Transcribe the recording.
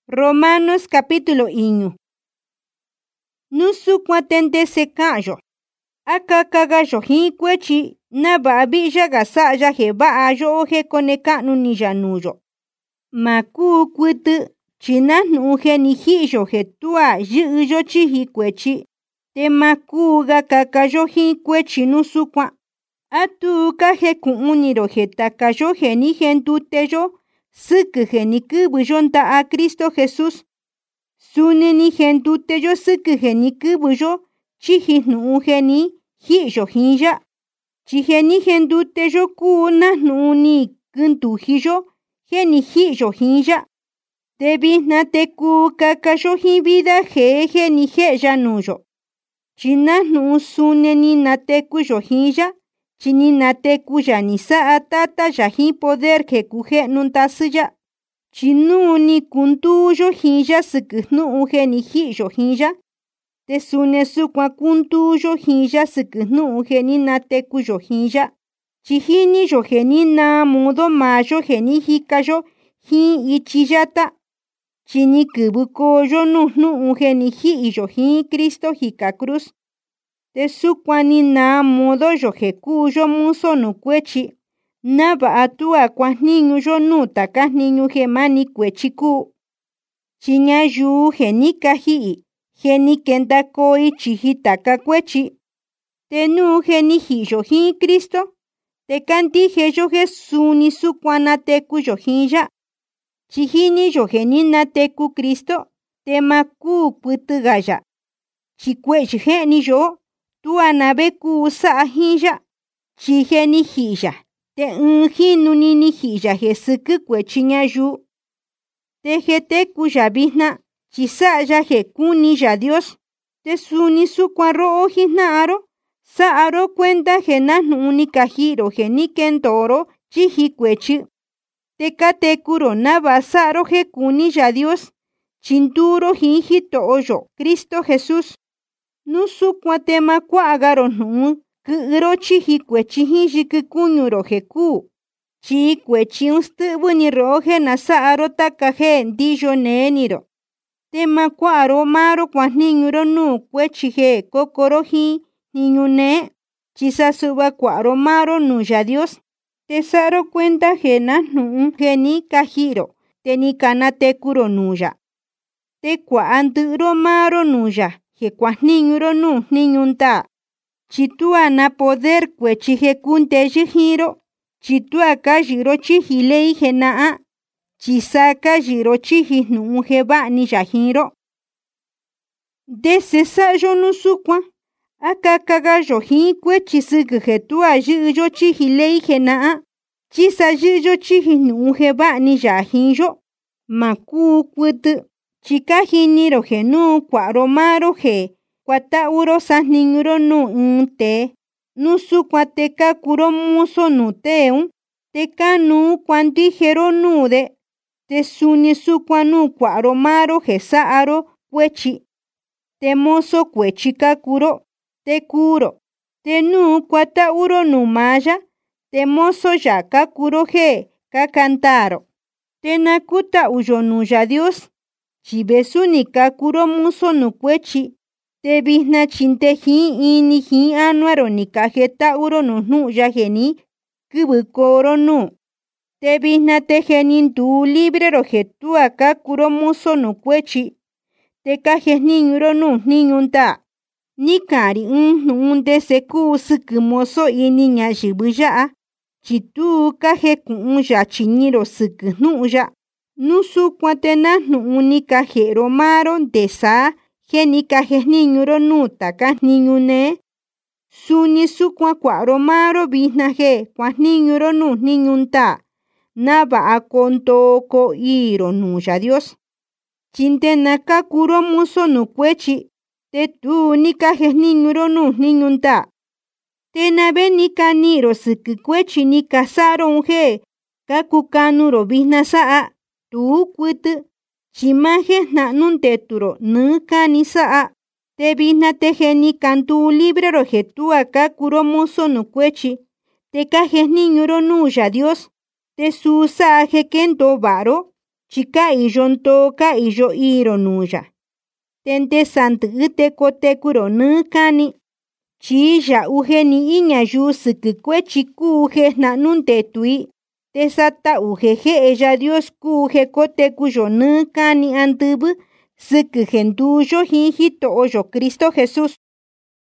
Romanos capítulo 1. Nusu cuatente se cayo. Akakaga yohin cuechi, naba villa gasaya jeba ayo je coneca nunijanuyo. Maku cuitu, china nuje ni hijo je tua yo chihi cuechi. Te maku ga kakayo hin cuechi nusu qua. Atu kaje kuuniro je takayo je ni gentute yo. Sıkı ni kıbıjonta a Cristo Jesús. Sune ni gentute yo sıkı ni kıbıjo. Chihi nuuje ni hijo hinja. Chihe ni gentute yo kuna nuni kuntu hijo. Geni hijo hinja. Tebi na te ku kakayo hin vida je ni heja nuyo. China nu sune ni na te kuyo hinja. Chini na te kuya ni sa atata ya hin poder ke kuje nuntasya. Chinu ni kuntuyo hinja sıkıhnu uje ni hiyo hinja. Te sune su kwa kuntuyo hinja sıkıhnu uje ni na te kuyo hinja. Chihini yo geni na mudo mayo geni hikayo hin ichiyata. Chini kubuko nuhnu uje ni hiyo hin Cristo hika cruz. Te sukwani na modo yo jekuyo muso nu kuechi. Naba atua kwa niño yo nuta ka niño gemani kuechi ku. Chiña yu geni kahi. Geni kenta koi chihita ka kuechi. Te nu geni hiyo hin Cristo. Te kanti heyo Jesuni sukwana teku yo hinja. Chihini yo geni na teku Cristo. Te maku putigaya. Chikwechi geni yo. Tu anabe ku sa hinja. Chihe ni hija. Te hinu ni hija jesuku kwechiña yu. Te jete kuya bihna. Chisa ya je kuni ya Dios. Te suni su cuarro ojina aro. Sa aro cuenta jena unika hiro geni kentoro chihi kwechi. Te kate kuro naba saro je kuni ya Dios. Chinturo hinjito oyo. Cristo Jesús. Nusu kwatema kwa agaro nu, kuro chihi kwechi hinjiki kunyuro jeku. Chi kwechi unstubu ni roje nasa aro takaje ndiyo neniro. Tema kwa aro maro kwa niñuro nu kwechi je kokoro hi niñu ne. Chisa suba kwa aro maro nu ya Dios. Tesaro cuenta jena nu geni kahiro. Teni kanate kuro nuya. Te kwa anduro maro nuya. Je kwa niñuro nu niñunta. Chitua na poder kwechi je kunte jiro. Chitua ka jiro chihilei je naa. Chisaka jiro chihi nu jeba ni jahiro. Dese sa yo nu sukwa. Aka kaga yo hin kwechi suku je tua jiro chihilei je naa. Chisa jiro chihi nu jeba ni jahiro. Maku kutu. Chika hiniro genu kwa romaro ge. Kwa tauro sa niñuro nu te. Nusu kwa teka kuro muso nu teun. Teka nu kwantijero nu de. Te suni su kwa nu kwa romaro ge sa aro kwechi. Te moso kwechi ka kuro. Te kuro. Te nu kwa tauro nu maya. Te moso ya ka kuro ge ka kantaro. Te nakuta uyo nu ya Dios. Chibesu ni kakuro muso nu kwechi. Te bihna chinte hin ini hin anuaro ni kajeta uro nu ya geni. Kubukoro nu. Te bihna te genin tu librero jetua kakuro muso nu kwechi. Te kajes niñuro nu niñunta. Ni kari nu de seku sukumoso ini nya jibuya. Chitu kaje kun ya chiniro suku nu ya. Nusu kwatena nu unika jero maro de sa genika niñuro nuta ka niñu ne. Suni su kwa romaro bihna je kwa niñuro nu niñunta. Naba a konto ko iro nu ya Dios. Chinte naka kuro muso nu kwechi. Te tu nika niñuro nu niñunta. Te nabe nika niro suku kwechi nika saro unje. Kakukanuro bihna saa. Tu kutu. Chimaje na nun teturo nuka ni saa. Te bihna te geni kantu librero je tu aka kuro muso nu kwechi. Te kaje niñuro nu ya Dios. Te su saa je kento varo. chika iyo ntoo ka iyo iro nuya. Tente santu ite kotekuro nukani. Chiya uje ni iña yu sukukwe chiku uje na nunte tui. Tesata uje eya Dios kuje kotekuyo nukani andubu. Suku jenduyo hijito oyo Cristo Jesús.